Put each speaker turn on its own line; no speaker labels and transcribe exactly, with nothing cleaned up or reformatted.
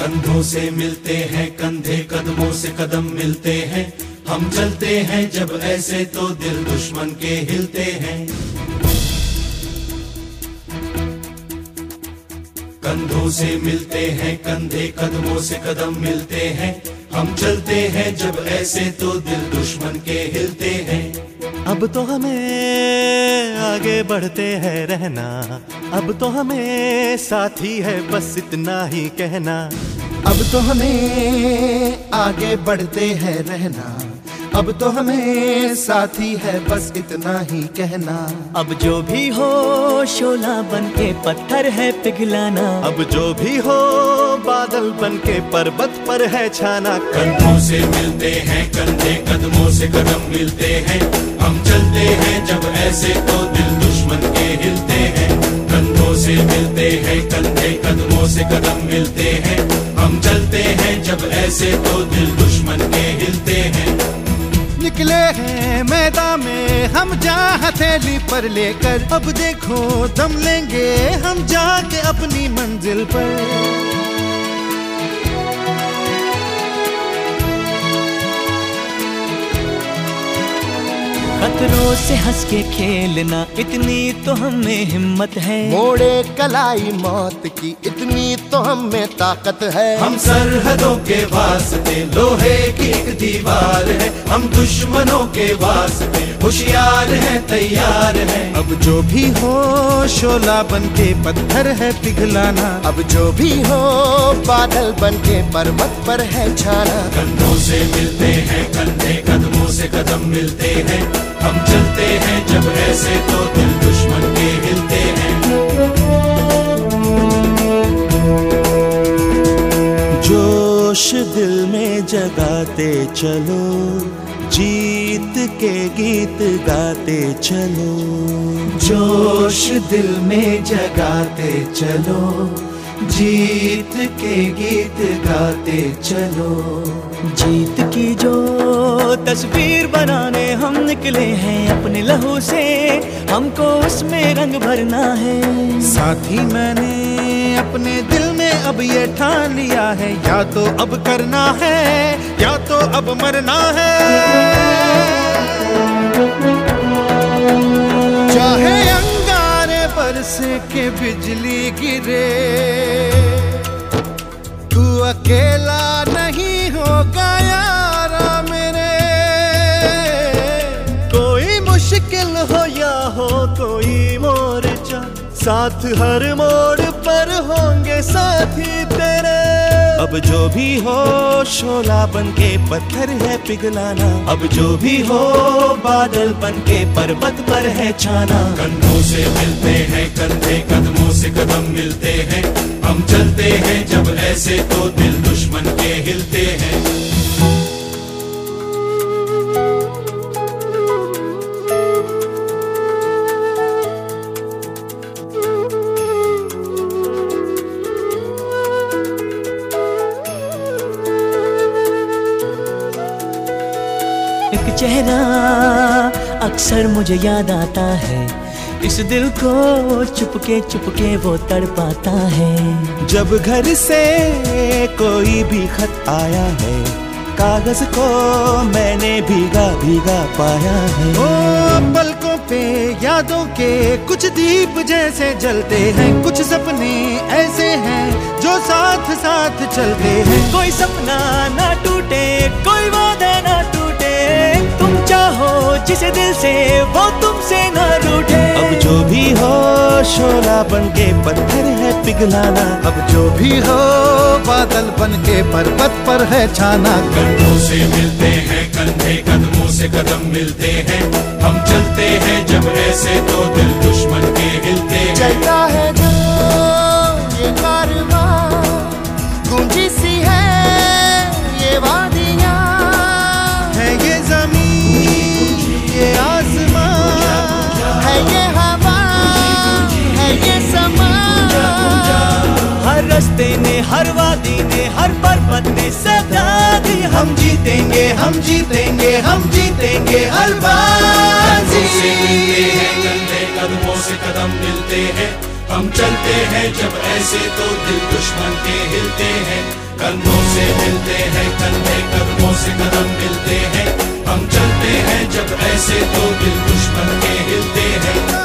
कंधों से मिलते हैं कंधे, कदमों से कदम मिलते हैं, हम चलते हैं जब ऐसे तो दिल दुश्मन के हिलते हैं। कंधों से मिलते हैं कंधे, कदमों से कदम मिलते हैं, हम चलते हैं जब ऐसे तो दिल दुश्मन के हिलते हैं।
अब तो हमें आगे बढ़ते हैं रहना, अब तो हमें साथी है बस इतना ही कहना।
अब तो हमें आगे बढ़ते हैं रहना, अब तो हमें साथी है बस इतना ही कहना।
अब जो भी हो शोला बन के पत्थर है पिघलाना,
अब जो भी हो बादल बन के पर्वत पर है छाना।
कंधों से मिलते हैं कंधे, कदमों से कदम मिलते हैं, हम चलते हैं जब ऐसे तो दिल दुश्मन के हिलते हैं। कंधों से मिलते हैं कंधे, कदमों से कदम मिलते हैं, हम चलते हैं जब ऐसे तो दिल दुश्मन के हिलते हैं।
निकले हैं मैदान में हम जा हथेली पर लेकर, अब देखो दम लेंगे हम जाके अपनी मंजिल पर।
खतरों से हंस के खेलना इतनी तो हमें हिम्मत है,
मोड़े कलाई मौत की इतनी तो हमें ताकत है।
हम सरहदों के वास्ते लोहे की एक दीवार है, हम दुश्मनों के वास्ते होशियार हैं तैयार हैं।
अब जो भी हो शोला बन के पत्थर है पिघलाना, अब जो भी हो बादल बन के पर्वत पर है छाना।
कंधों से मिलते हैं कंधे, कदमों से कदम मिलते हैं, हम चलते हैं जब ऐसे तो दिल दुश्मन के हिलते हैं।
जोश दिल में जगाते चलो, जीत के गीत गाते चलो।
जोश दिल में जगाते चलो, जीत के गीत गाते चलो।
जीत की जो तस्वीर बनाने हम निकले हैं अपने लहू से, हमको उसमें रंग भरना है।
साथी मैंने अपने दिल में अब ये ठान लिया है, या तो अब करना है या तो अब मरना है। चाहे अंगारे बरसे के बिजली गिरे, तू अकेला नहीं होगा यारा मेरे।
कोई मुश्किल हो या हो कोई मोर्चा, साथ हर मोड़ पर होंगे साथी तेरे। अब जो भी हो शोला बन के पत्थर है पिघलाना, अब जो भी हो बादल बन के पर्वत पर है छाना।
कंधों से मिलते हैं कंधे, कदमों से कदम मिलते हैं, हम चलते हैं जब ऐसे तो दिल दुश्मन के हिलते हैं।
एक चेहरा अक्सर मुझे याद आता है, इस दिल को चुपके चुपके वो तड़पाता है।
जब घर से कोई भी खत आया है, कागज को मैंने भीगा भीगा पाया है।
ओ पलकों पे यादों के कुछ दीप जैसे जलते हैं, कुछ सपने ऐसे हैं जो साथ साथ चलते हैं।
कोई सपना ना टूटे, कोई वादा ना टूटे, तुम चाहो जिसे दिल से वो तुमसे ना रूठे।
अब जो भी हो शोला बन के पत्थर है पिघलाना,
अब जो भी हो बादल बन के पर्वत पर है छाना।
कंधों से मिलते हैं कंधे, कदमों से कदम मिलते हैं, हम चलते हैं जब ऐसे तो दिल दुश्मन के हिलते हैं।
चलता है जो ये कारवां, गूंजी सी है ये वादियां, है ये जमीन ये आसमां, है ये हवा है ये समा।
हर रास्ते ने हर वादी ने हर पर्वत ने सदा दी, हम जीतेंगे हम जीतेंगे हम जीतेंगे हर बाजी।
कंधों से मिलते हैं कंधे, कदमों से कदम मिलते हैं, हम चलते हैं जब ऐसे तो दिल दुश्मन के हिलते हैं, कंधों से मिलते हैं कंधे, कदमों से कदम मिलते हैं। हम चलते हैं जब ऐसे तो दिल दुश्मन के हिलते हैं।